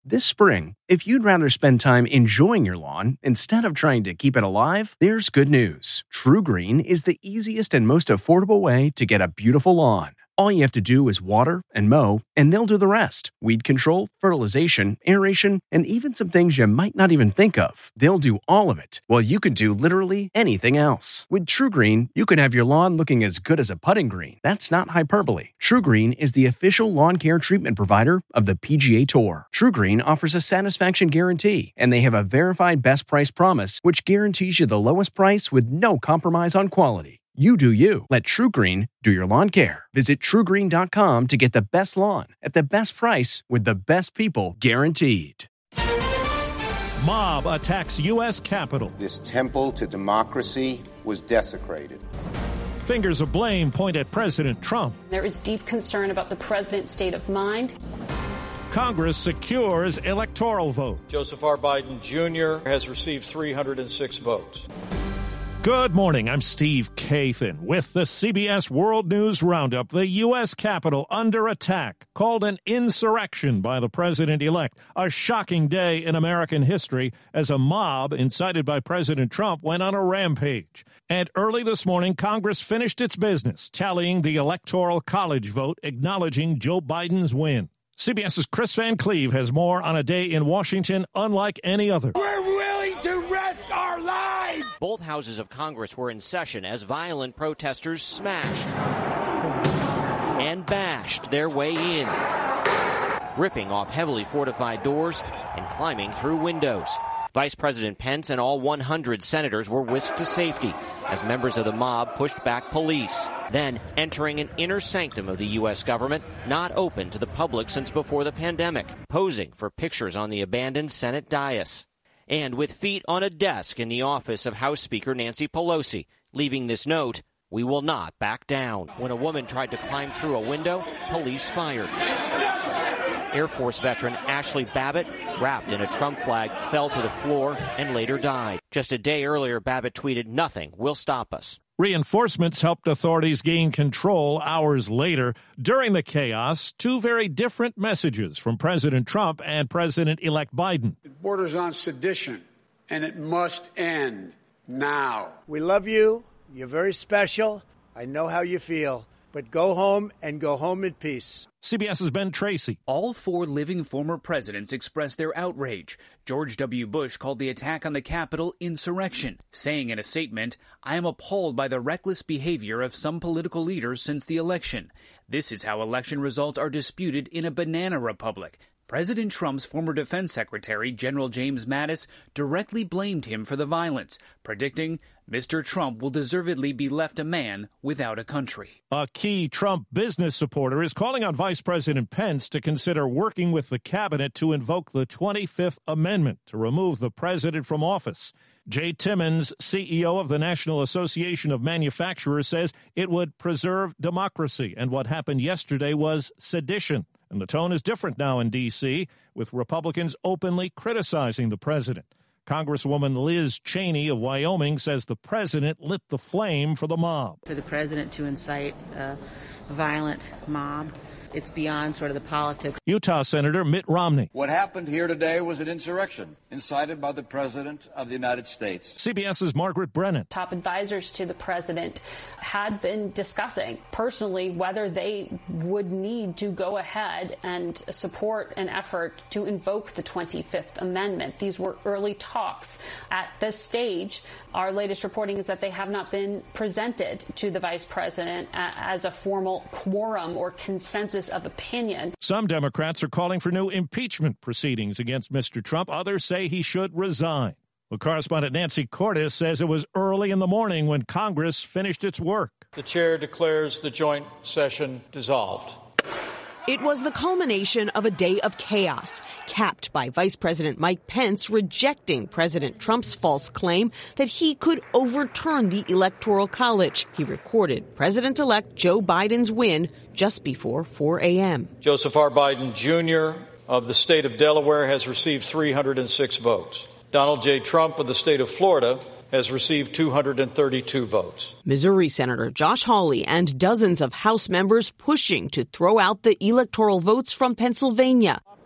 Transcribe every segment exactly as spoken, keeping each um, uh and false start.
This spring, if you'd rather spend time enjoying your lawn instead of trying to keep it alive, there's good news. TruGreen is the easiest and most affordable way to get a beautiful lawn. All you have to do is water and mow, and they'll do the rest. Weed control, fertilization, aeration, and even some things you might not even think of. They'll do all of it, while you can do literally anything else. With TruGreen, you can have your lawn looking as good as a putting green. That's not hyperbole. TruGreen is the official lawn care treatment provider of the P G A Tour. TruGreen offers a satisfaction guarantee, and they have a verified best price promise, which guarantees you the lowest price with no compromise on quality. You do you. Let TruGreen do your lawn care. Visit True Green dot com to get the best lawn at the best price with the best people guaranteed. Mob attacks U S Capitol. This temple to democracy was desecrated. Fingers of blame point at President Trump. There is deep concern about the president's state of mind. Congress secures electoral vote. Joseph R. Biden Junior has received three hundred six votes. Good morning. I'm Steve Kathan with the C B S World News Roundup. The U S Capitol under attack, called an insurrection by the president-elect. A shocking day in American history as a mob incited by President Trump went on a rampage. And early this morning, Congress finished its business, tallying the Electoral College vote, acknowledging Joe Biden's win. CBS's Chris Van Cleve has more on a day in Washington unlike any other. We're willing to risk our lives! Both houses of Congress were in session as violent protesters smashed and bashed their way in, ripping off heavily fortified doors and climbing through windows. Vice President Pence and all one hundred senators were whisked to safety as members of the mob pushed back police, then entering an inner sanctum of the U S government, not open to the public since before the pandemic, posing for pictures on the abandoned Senate dais. And with feet on a desk in the office of House Speaker Nancy Pelosi, leaving this note, "We will not back down." When a woman tried to climb through a window, police fired. Air Force veteran Ashley Babbitt, wrapped in a Trump flag, fell to the floor and later died. Just a day earlier, Babbitt tweeted, "Nothing will stop us." Reinforcements helped authorities gain control hours later. During the chaos, two very different messages from President Trump and President-elect Biden. It borders on sedition, and it must end now. We love you. You're very special. I know how you feel. But go home and go home in peace. CBS's Ben Tracy. All four living former presidents expressed their outrage. George W. Bush called the attack on the Capitol insurrection, saying in a statement, "I am appalled by the reckless behavior of some political leaders since the election. This is how election results are disputed in a banana republic." President Trump's former defense secretary, General James Mattis, directly blamed him for the violence, predicting Mister Trump will deservedly be left a man without a country. A key Trump business supporter is calling on Vice President Pence to consider working with the cabinet to invoke the twenty-fifth Amendment to remove the president from office. Jay Timmons, C E O of the National Association of Manufacturers, says it would preserve democracy, and what happened yesterday was sedition. And the tone is different now in D C, with Republicans openly criticizing the president. Congresswoman Liz Cheney of Wyoming says the president lit the flame for the mob. For the president to incite a violent mob, it's beyond sort of the politics. Utah Senator Mitt Romney. What happened here today was an insurrection incited by the President of the United States. CBS's Margaret Brennan. Top advisors to the president had been discussing personally whether they would need to go ahead and support an effort to invoke the twenty-fifth Amendment. These were early talks. At this stage, our latest reporting is that they have not been presented to the vice president as a formal quorum or consensus of opinion. Some Democrats are calling for new impeachment proceedings against Mister Trump. Others say he should resign. Well, correspondent Nancy Cordes says it was early in the morning when Congress finished its work. The chair declares the joint session dissolved. It was the culmination of a day of chaos, capped by Vice President Mike Pence rejecting President Trump's false claim that he could overturn the Electoral College. He recorded President-elect Joe Biden's win just before four a.m. Joseph R. Biden Junior of the state of Delaware has received three hundred six votes. Donald J. Trump of the state of Florida has received two hundred thirty-two votes. Missouri Senator Josh Hawley and dozens of House members pushing to throw out the electoral votes from Pennsylvania.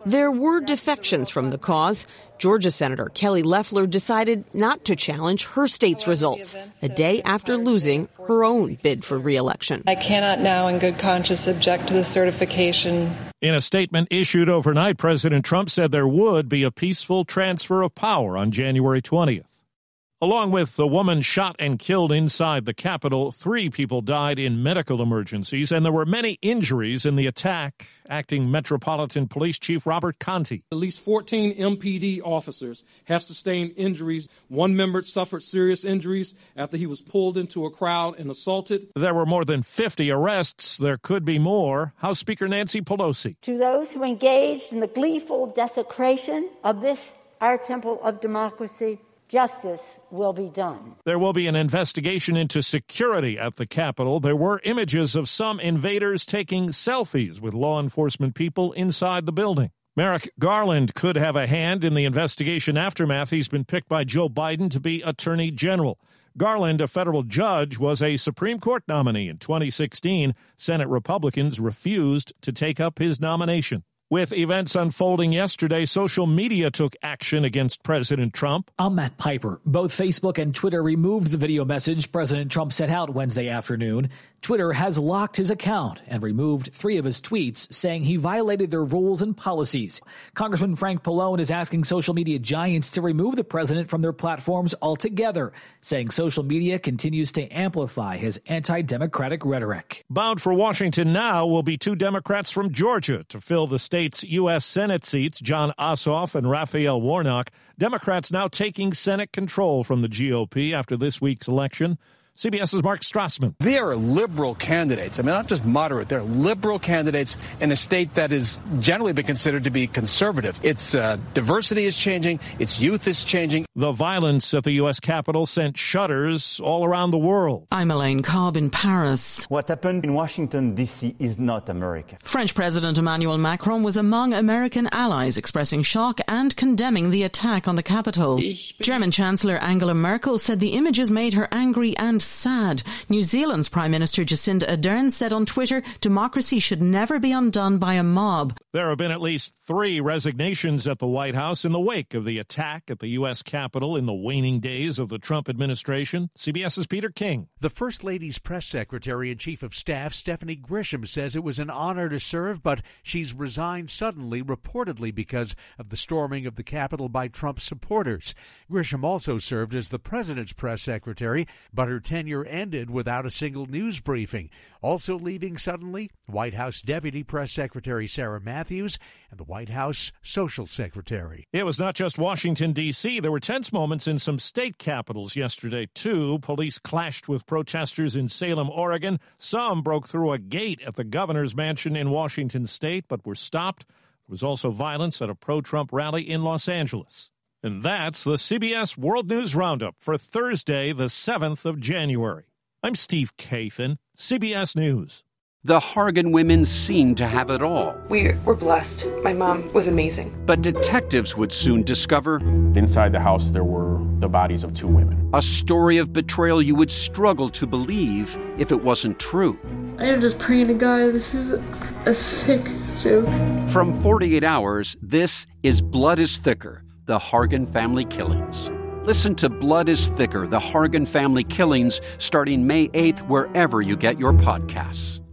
There were defections from the cause. Georgia Senator Kelly Loeffler decided not to challenge her state's results a day after losing her own bid for re-election. I cannot now in good conscience object to the certification. In a statement issued overnight, President Trump said there would be a peaceful transfer of power on January twentieth. Along with the woman shot and killed inside the Capitol, three people died in medical emergencies, and there were many injuries in the attack. Acting Metropolitan Police Chief Robert Conti. At least fourteen M P D officers have sustained injuries. One member suffered serious injuries after he was pulled into a crowd and assaulted. There were more than fifty arrests. There could be more. House Speaker Nancy Pelosi. To those who engaged in the gleeful desecration of this, our temple of democracy, justice will be done. There will be an investigation into security at the Capitol. There were images of some invaders taking selfies with law enforcement people inside the building. Merrick Garland could have a hand in the investigation aftermath. He's been picked by Joe Biden to be Attorney General. Garland, a federal judge, was a Supreme Court nominee in twenty sixteen. Senate Republicans refused to take up his nomination. With events unfolding yesterday, social media took action against President Trump. I'm Matt Piper. Both Facebook and Twitter removed the video message President Trump sent out Wednesday afternoon. Twitter has locked his account and removed three of his tweets, saying he violated their rules and policies. Congressman Frank Pallone is asking social media giants to remove the president from their platforms altogether, saying social media continues to amplify his anti-democratic rhetoric. Bound for Washington now will be two Democrats from Georgia to fill the state's U S. Senate seats, John Ossoff and Raphael Warnock. Democrats now taking Senate control from the G O P after this week's election. CBS's Mark Strassman. They are liberal candidates. I mean, not just moderate. They're liberal candidates in a state that has generally been considered to be conservative. Its uh, diversity is changing. Its youth is changing. The violence at the U S. Capitol sent shudders all around the world. I'm Elaine Cobb in Paris. What happened in Washington, D C is not America. French President Emmanuel Macron was among American allies expressing shock and condemning the attack on the Capitol. German Chancellor Angela Merkel said the images made her angry and sad. New Zealand's Prime Minister Jacinda Ardern said on Twitter, democracy should never be undone by a mob. There have been at least three resignations at the White House in the wake of the attack at the U S. Capitol in the waning days of the Trump administration. CBS's Peter King. The First Lady's press secretary and chief of staff, Stephanie Grisham, says it was an honor to serve, but she's resigned suddenly, reportedly because of the storming of the Capitol by Trump supporters. Grisham also served as the president's press secretary, but her tenure ended without a single news briefing. Also leaving suddenly, White House Deputy Press Secretary Sarah Matthews and the White House Social Secretary. It was not just Washington, D C There were tense moments in some state capitals yesterday, too. Police clashed with protesters in Salem, Oregon. Some broke through a gate at the governor's mansion in Washington state, but were stopped. There was also violence at a pro-Trump rally in Los Angeles. And that's the C B S World News Roundup for Thursday, the seventh of January. I'm Steve Kathan, C B S News. The Hargan women seemed to have it all. We were blessed. My mom was amazing. But detectives would soon discover... inside the house, there were the bodies of two women. A story of betrayal you would struggle to believe if it wasn't true. I am just praying to God, this is a sick joke. From forty-eight hours, this is Blood is Thicker, the Hargan family killings. Listen to Blood is Thicker, the Hargan family killings, starting May eighth, wherever you get your podcasts.